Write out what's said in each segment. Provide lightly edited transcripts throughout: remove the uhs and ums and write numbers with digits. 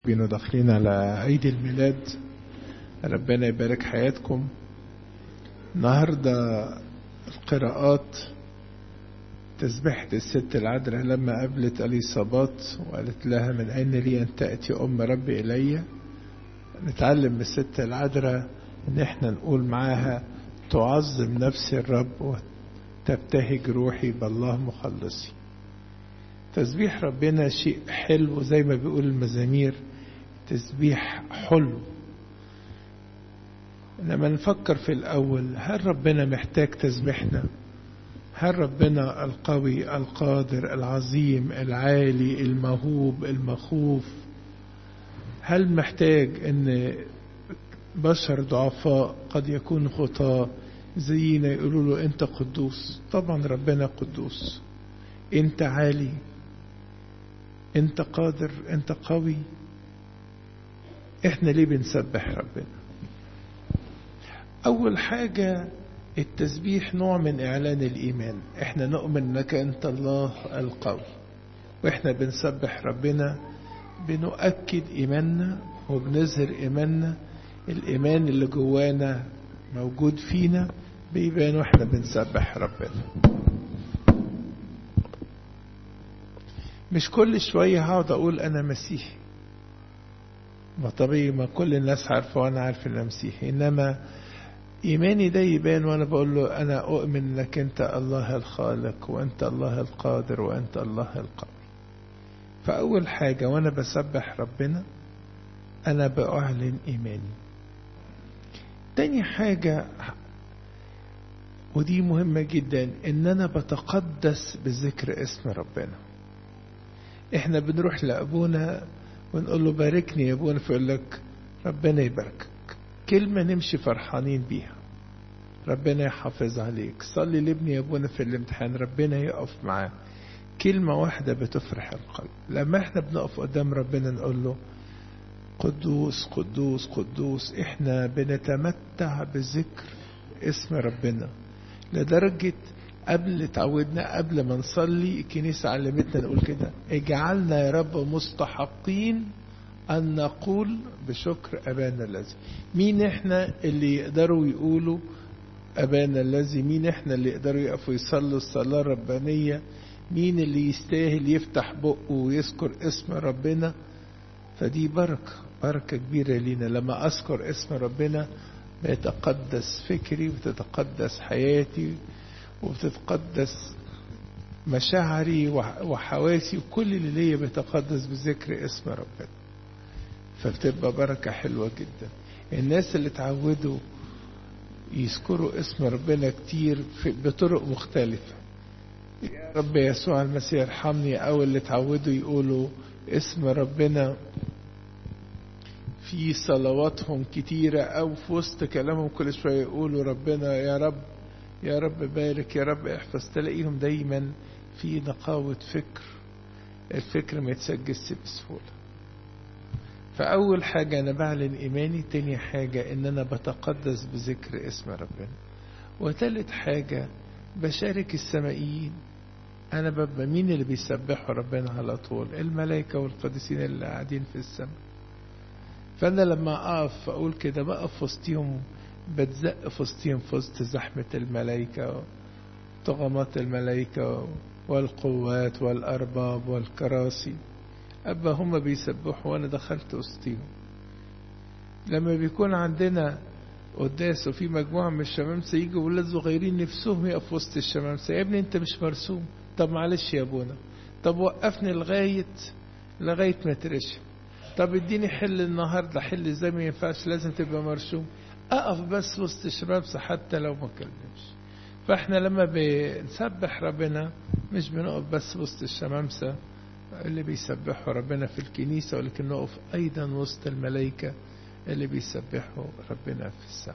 بينو داخلين على عيد الميلاد. ربنا يبارك حياتكم. النهاردة القراءات تسبيحة الست العذراء لما قابلت اليصابات وقالت لها من أين لي أن تأتي أم ربي إلي. نتعلم من الست العذراء ان احنا نقول معاها تعظم نفسي الرب وتبتهج روحي بالله مخلصي. تسبيح ربنا شيء حلو زي ما بيقول المزامير، تسبيح حلو. لما نفكر في الأول، هل ربنا محتاج تسبيحنا؟ هل ربنا القوي القادر العظيم العالي الموهوب المخوف هل محتاج ان بشر ضعفاء قد يكون خطاة زينا يقولوا له انت قدوس؟ طبعا ربنا قدوس، انت عالي، انت قادر، انت قوي. احنا ليه بنسبح ربنا؟ اول حاجة التسبيح نوع من اعلان الايمان. احنا نؤمن انك انت الله القوي، واحنا بنسبح ربنا بنؤكد ايماننا وبنظهر ايماننا. الايمان اللي جوانا موجود فينا بيبان واحنا بنسبح ربنا. مش كل شوية هقعد اقول انا مسيحي، ما طبيعي ما كل الناس عارفة وانا عارف ان انا مسيحي، انما ايماني ده يبان وانا بقول له انا اؤمن انك انت الله الخالق وانت الله القادر وانت الله القوي. فاول حاجة وانا بسبح ربنا انا باعلن ايماني. تاني حاجة ودي مهمة جدا، ان انا بتقدس بذكر اسم ربنا. احنا بنروح لابونا ونقول له باركني يا ابونا، فيقول لك ربنا يباركك. كلمة نمشي فرحانين بيها، ربنا يحافظ عليك. صلي لابني يا ابونا في الامتحان، ربنا يقف معاه. كلمة واحدة بتفرح القلب. لما احنا بنقف قدام ربنا نقول له قدوس قدوس قدوس، احنا بنتمتع بذكر اسم ربنا لدرجة تعودنا قبل ما نصلي الكنيسة علمتنا نقول كده: اجعلنا يا رب مستحقين أن نقول بشكر أبانا الذي. مين احنا اللي يقدروا يقولوا أبانا الذي؟ مين احنا اللي يقدروا يقفوا يصلوا الصلاة الربانية؟ مين اللي يستاهل يفتح بقه ويذكر اسم ربنا؟ فدي بركة كبيرة لينا. لما أذكر اسم ربنا بيتقدس فكري وتتقدس حياتي وبتتقدس مشاعري وحواسي، وكل اللي ليا بيتقدس بذكر اسم ربنا. فبتبقى بركة حلوة جدا. الناس اللي تعودوا يذكروا اسم ربنا كتير بطرق مختلفة، يا رب يسوع المسيح ارحمني، او اللي تعودوا يقولوا اسم ربنا في صلواتهم كتيرة، او في وسط كلامهم كل شوية يقولوا ربنا يا رب يا رب بارك يا رب احفظ. تلاقيهم دايما في نقاوة فكر، الفكر ما يتسجلش بسهولة. فأول حاجة أنا بعلن إيماني. تاني حاجة إن أنا بتقدس بذكر اسم ربنا. وتالت حاجة بشارك السمائيين. أنا ببقى مين اللي بيسبحوا ربنا على طول؟ الملائكة والقديسين اللي قاعدين في السماء. فأنا لما أقف أقول كده بقف وسطيهم، بتزق في وسطيهم في وسط زحمة الملائكة، طغمات الملائكة والقوات والأرباب والكراسي. أبا هم بيسبحوا وأنا دخلت وسطيهم. لما بيكون عندنا قداس وفي مجموعة من الشمامسة يجوا ولاد صغيرين نفسهم يقف وسط الشمامسة، يا ابني أنت مش مرسوم. طب معلش يا ابونا، طب وقفني لغاية ما ترشم. طب اديني حل النهاردة، حل ازاي؟ ما ينفعش، لازم تبقى مرسوم. أقف بس وسط الشمامسة حتى لو ما كلمش. فاحنا لما بنسبح ربنا مش بنقف بس وسط الشمامسة اللي بيسبحوا ربنا في الكنيسة، ولكن نقف أيضا وسط الملائكة اللي بيسبحوا ربنا في السماء.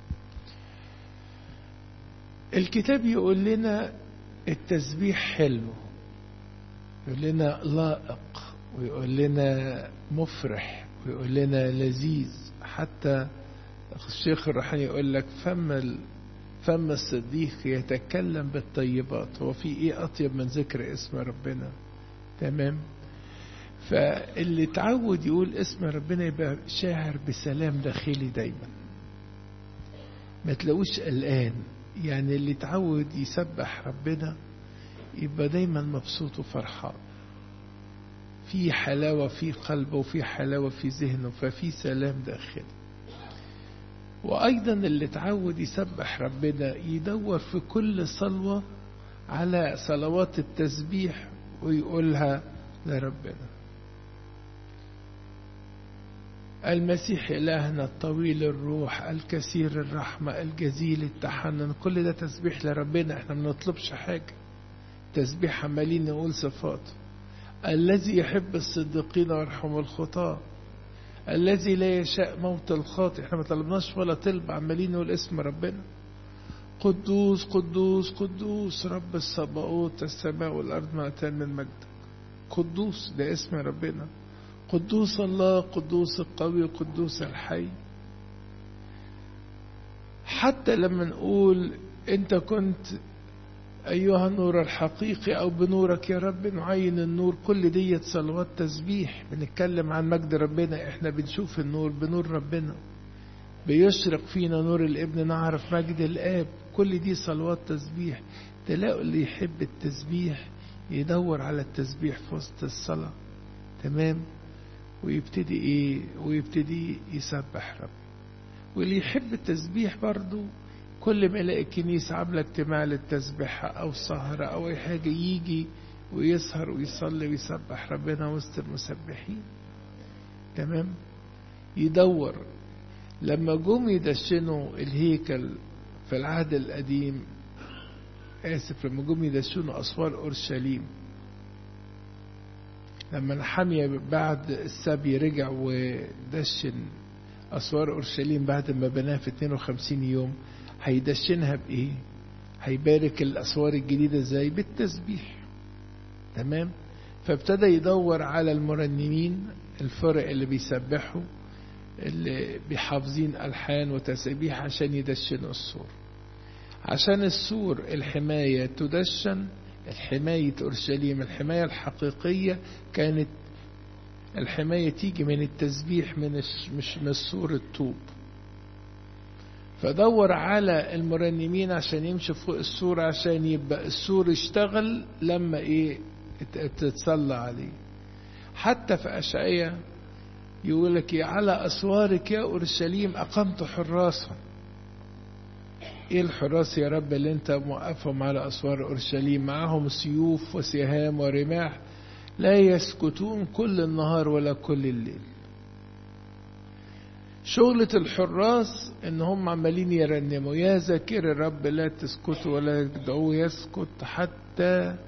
الكتاب يقول لنا التسبيح حلو، يقول لنا لائق، ويقول لنا مفرح، ويقول لنا لذيذ. حتى الشيخ الروحاني يقول لك فم الصديق يتكلم بالطيبات. هو في ايه اطيب من ذكر اسم ربنا؟ تمام. فاللي اتعود يقول اسم ربنا يبقى شاعر بسلام داخلي دايما، ما تلاقوش قلقان. يعني اللي اتعود يسبح ربنا يبقى دايما مبسوط وفرحان، في حلاوة في قلبه وفي حلاوة في ذهنه، ففي سلام داخلي. وأيضا اللي اتعود يسبح ربنا يدور في كل صلوة على صلوات التسبيح ويقولها لربنا. المسيح إلهنا الطويل الروح الكثير الرحمة الجزيل التحنن، كل ده تسبيح لربنا، احنا ما نطلبش حاجة، تسبيح عمالين نقول صفاته. الذي يحب الصديقين ويرحم الخطاة، الذي لا يشاء موت الخاطئ، احنا ما طلبناش ولا طلب، عمالين نقول اسم ربنا. قدوس قدوس قدوس رب الصباؤوت، السماء والأرض ملأتان من مجدك. قدوس ده اسم ربنا، قدوس الله، قدوس القوي، قدوس الحي. حتى لما نقول انت كنت أيها النور الحقيقي أو بنورك يا رب نعين النور، كل دي صلوات تسبيح. بنتكلم عن مجد ربنا، احنا بنشوف النور بنور ربنا، بيشرق فينا نور الابن نعرف مجد الآب، كل دي صلوات تسبيح. تلاقوا اللي يحب التسبيح يدور على التسبيح في وسط الصلاة، تمام، ويبتدي يسبح رب. واللي يحب التسبيح برضو كل ما يلاقي الكنيسة عاملة اجتماع للتسبيح أو سهرة أو أي حاجة يجي ويسهر ويصلي ويسبح ربنا وسط المسبحين، تمام. يدور لما جم يدشنوا الهيكل في العهد القديم، لما جم يدشنوا أسوار أورشليم، لما نحمية بعد السبي رجع ودشن أسوار أورشليم بعد ما بناها في 52 يوم، هيدشنها بإيه؟ هيبارك الأسوار الجديدة ازاي؟ بالتسبيح، تمام. فابتدى يدور على المرنمين، الفرق اللي بيسبحوا، اللي بيحافظين ألحان وتسبيح عشان يدشنوا السور. عشان السور الحماية تدشن، الحماية أورشليم الحماية الحقيقية كانت الحماية تيجي من التسبيح، مش من السور الطوب. فدور على المرنمين عشان يمشي فوق السور، عشان يبقى السور يشتغل لما تتصلى عليه. حتى في أشعية يقولك على أسوارك يا أورشليم أقمت حراسا. ايه الحراس يا رب اللي انت موقفهم على أسوار أورشليم؟ معهم سيوف وسهام ورماح، لا يسكتون كل النهار ولا كل الليل. شغلة الحراس ان هم عمالين يرنموا يا ذاكر الرب لا تسكتوا ولا تدعوه يسكت حتى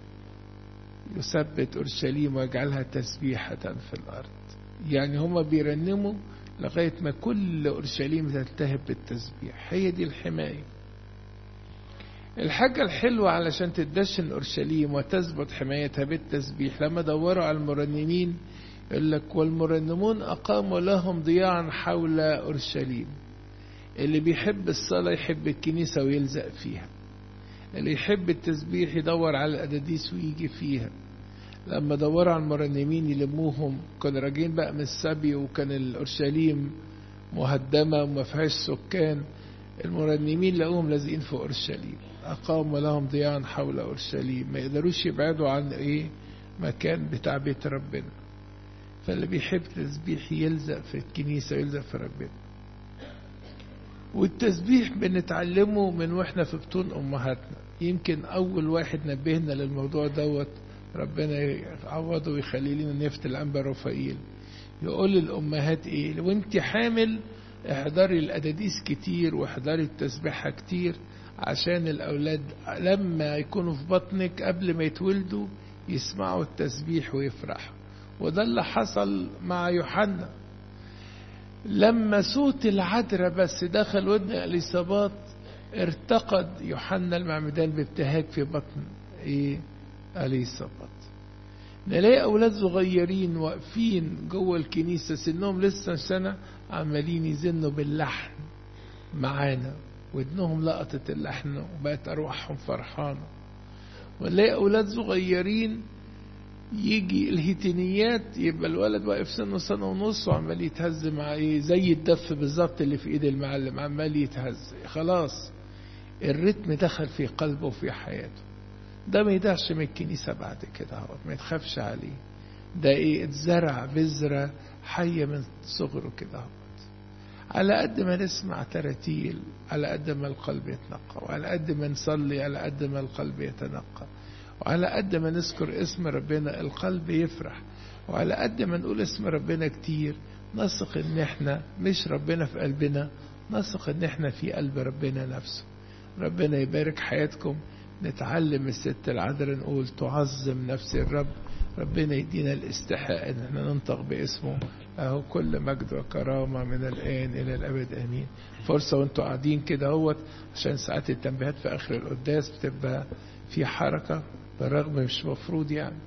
يثبت أورشليم ويجعلها تسبيحة في الأرض. يعني هم بيرنموا لغاية ما كل أورشليم تلتهب بالتسبيح. هي دي الحماية. الحاجة الحلوة علشان تدشن أورشليم وتثبت حمايتها بالتسبيح، لما دوروا على المرنمين يقول لك والمرنمون أقاموا لهم ضياعا حول أورشليم. اللي بيحب الصلاة يحب الكنيسة ويلزق فيها، اللي يحب التسبيح يدور على الأداديس ويجي فيها. لما دوروا على المرنمين يلموهم، كانوا راجعين بقى من السبي وكان الأورشليم مهدمة وما فيهاش سكان، المرنمين لقوهم لازقين في أورشليم. أقاموا لهم ضياعا حول أورشليم، ما يقدروش يبعدوا عن مكان بتاع بيت ربنا. فاللي بيحب تسبيح يلزق في الكنيسة ويلزق في ربنا. والتسبيح بنتعلمه من واحنا في بطون أمهاتنا. يمكن أول واحد نبهنا للموضوع دوت ربنا يعوضه ويخلي لنا نفت الأنبا رفائيل، يقول للأمهات لو انت حامل احضري الأداديس كتير واحضري التسبيحة كتير، عشان الأولاد لما يكونوا في بطنك قبل ما يتولدوا يسمعوا التسبيح ويفرحوا. وده اللي حصل مع يوحنا، لما صوت العذراء بس دخل ودن اليصابات ارتقد يوحنا المعمدان بابتهاج في بطن اليصابات. نلاقي أولاد صغيرين واقفين جوه الكنيسة سنهم لسه سنة عمالين يزنوا باللحن معانا، ودنهم لقطت اللحن وبقت أرواحهم فرحانة. ونلاقي أولاد صغيرين يجي الهيتينيات يبقى الولد واقف سنة ونص وعمال يتهز مع ايه، زي الدف بالظبط اللي في ايد المعلم، عمال يتهز. خلاص الريتم دخل في قلبه وفي حياته. ده ما يدعش من الكنيسة بعد كده، ما يتخافش عليه. ده ايه، اتزرع بذرة حية من صغره كده. على قد ما نسمع تراتيل على قد ما القلب يتنقى، وعلى قد ما نصلي على قد ما القلب يتنقى، وعلى قد ما نذكر اسم ربنا القلب يفرح، وعلى قد ما نقول اسم ربنا كتير نثق ان احنا مش ربنا في قلبنا، نثق ان احنا في قلب ربنا نفسه. ربنا يبارك حياتكم. نتعلم الست العذراء نقول تعظم نفسي الرب. ربنا يدينا الاستحقاق ان احنا ننطق باسمه. اهو كل مجد وكرامة من الآن إلى الأبد آمين. فرصة وانتوا قاعدين كده اهوت، عشان ساعات التنبيهات في آخر القداس بتبقى في حركة بالرغم مش مفروض يعني.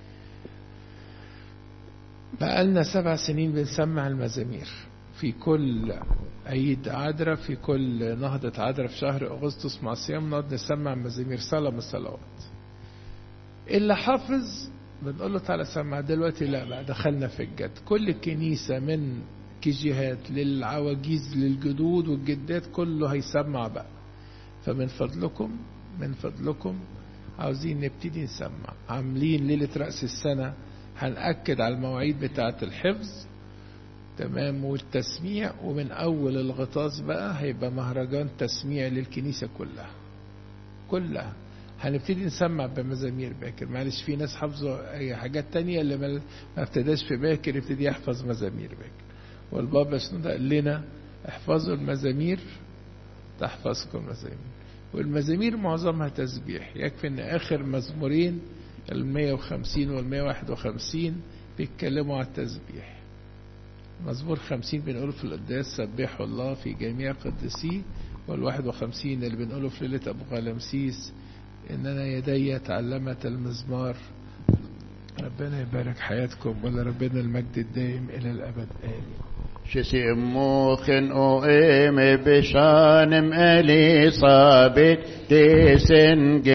بقالنا 7 سنين بنسمع المزامير في كل عيد عذراء، في كل نهضة عذراء في شهر أغسطس مع صيام نقعد نسمع مزامير صلاة من الصلوات. اللي حافظ بنقول له تعالى سمع دلوقتي. لا بقى دخلنا في الجد. كل الكنيسة من كيجيهات للعواجيز للجدود والجدات كله هيسمع بقى. فمن فضلكم من فضلكم عاوزين نبتدي نسمع. عاملين ليلة رأس السنة هنأكد على المواعيد بتاعة الحفظ تمام والتسميع، ومن أول الغطاس بقى هيبقى مهرجان تسميع للكنيسة كلها. هنبتدي نسمع بمزامير باكر. معلش في ناس حافظوا اي حاجات تانية، اللي ما ابتداش في باكر يبتدي يحفظ مزامير باكر. والبابا شنودة قال لنا احفظوا المزامير تحفظكم المزامير. والمزامير معظمها تسبيح. يكفي ان اخر مزمورين 150 وال151 بيتكلموا على التسبيح. مزمور 50 بنقوله في القداس سبحوا الله في جميع قدسيه، وال51 اللي بنقوله في ليلة أبو غلمسيس إننا يدي تعلمت المزمار. ربنا يبارك حياتكم، ولربنا المجد الدائم إلى الأبد آمين. شسيموخن او ام بشانم اليصابت تسن